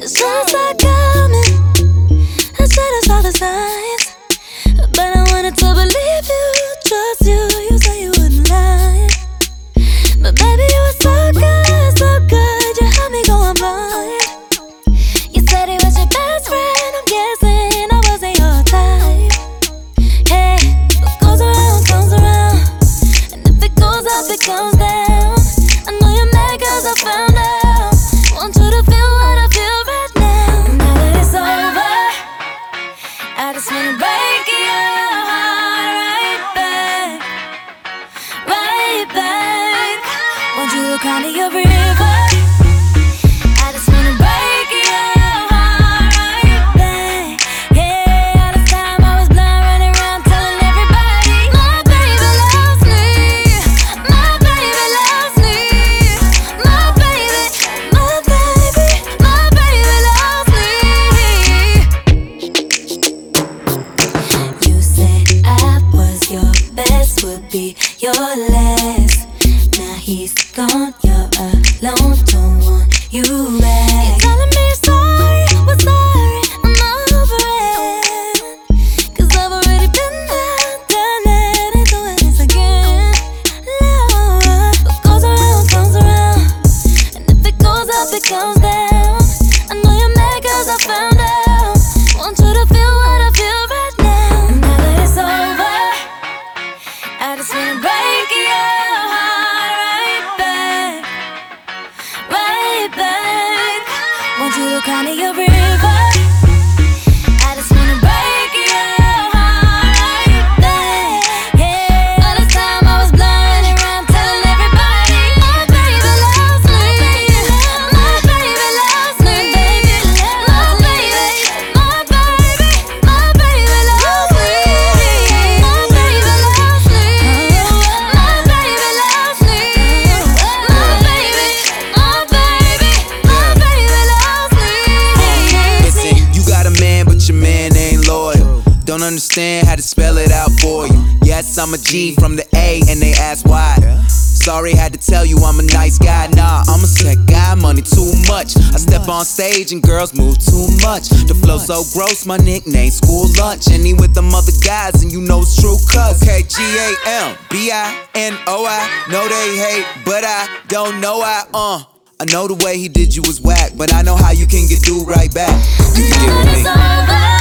It's just like coming. I said I saw the signs, but I wanted to believe you, trust you. You said you wouldn't lie, but baby you were so good, so good. You had me going blind. You said he was your best friend. I'm guessing I wasn't your type. Hey, what goes around comes around, and if it goes up, it comes down. I know you're mad 'cause I found out. Want you to feel what I feel right now. And now that it's over, I just wanna break your heart right back, right back. Want you to cry to your river. I just wanna break your heart right back. Yeah, all this time I was blind, running around telling everybody my baby loves me, my baby loves me, my baby, my baby, my baby loves me. You said I was your best, would be your last. Now he's gone, you're alone, don't want you back. You're telling me you're sorry, well sorry, I'm over it. 'Cause I've already been there, done it, ain't doing this again. Love, what goes around comes around, and if it goes up, it comes down. I know you're mad 'cause I found out. Want you to feel what I feel right now. And now that it's over, I just wanna break your heart right back, right back. Want you to cry to your river. I just wanna break your heart right back. Yeah, all this time I was blind, running around telling everybody my baby loves me, my baby loves me, my baby, my baby, my baby loves me, my baby loves me, my baby loves me, my baby, my baby, my baby loves me. Listen, you got a man, but your man ain't loyal. Don't understand how to spell it out for you. Yes, I'm a G from the A, and they ask why. Sorry, had to tell you I'm a nice guy. Nah, I'm a sick guy, money too much. I step on stage and girls move too much. The flow so gross, my nickname school lunch. And he with them other guys, and you know it's true, cuz. Okay, GAMBINOI. Know they hate, but I don't know why. I know the way he did you was whack, but I know how you can get do right back. You can get with me. It's over.